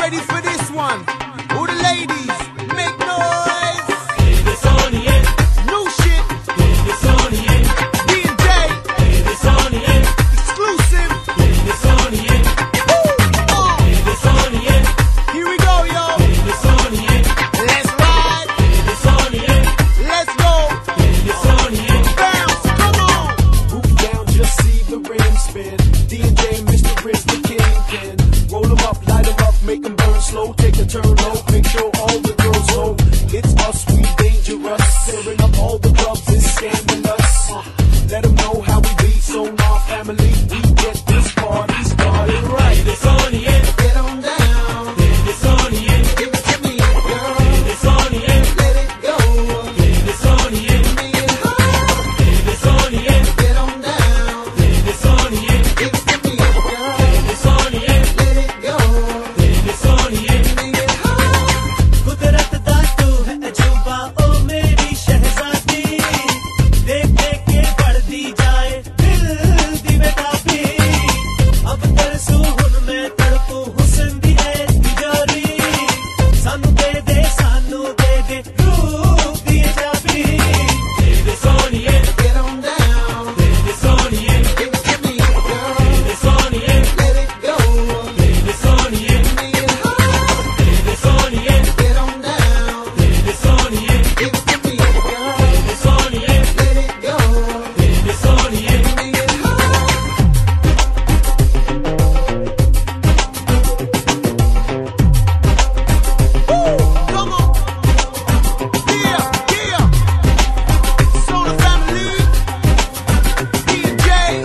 ready for this one? All the ladies, make noise. New shit. D&J. Exclusive. Here we go, yo. Let's ride. Let's go. Bounce, come on. Roof down, just see the rim spin. D&J, Mr. Riz, the kingpin. Roll 'em up, light 'em up, make 'em burn slow. Take a turn low, make sure all the girls know it's us, we dangerous. Tearing up all the clubs, it's scandalous. Let 'em know how we be, so our family, we get this party started right. Get on down. Give it to me, girl. Let it go. Give me a hug. Get on down. Give it to me, girl. Let it go. Give me a hug. कुदरत दा तू है अजूबा ओ मेरी शहजादी देख देख के बढ़ती जाए दिल दी बेताबी अब तरसू हुन मैं तड़पू हुस्न दी है तिजोरी सानू दे रूप दी चाबी Get on down. Give it to me, girl. Let it go. Give me a hug. Get on down. Give it to me, girl. Let it go. Give me a hug. Come on. Yeah. Soda family. D&J.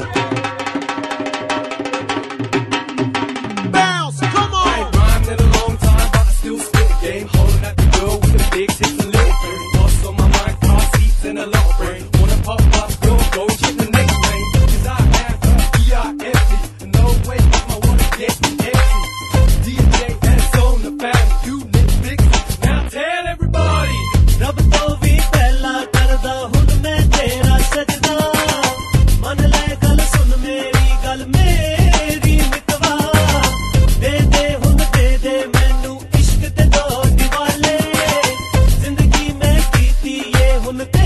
Bounce, come I on. ain't rhymed in a long time, but I still spit the game. Holding at the door with the big hits and little things. What's on my mind, car seats and a lot of brain. Wanna pop up, go get the next lane. 'Cause I have a E-I-F-T. No way, I wanna get empty. D&J, that's on the family. You Netflix, now tell everybody. रब तो भी पहला करदा हुन मैं तेरा सजदा मन ले गल सुन मेरी मितवा दे हुन दे मैनू इश्क ते दो दिवाले जिंदगी में कीती ये हुन ते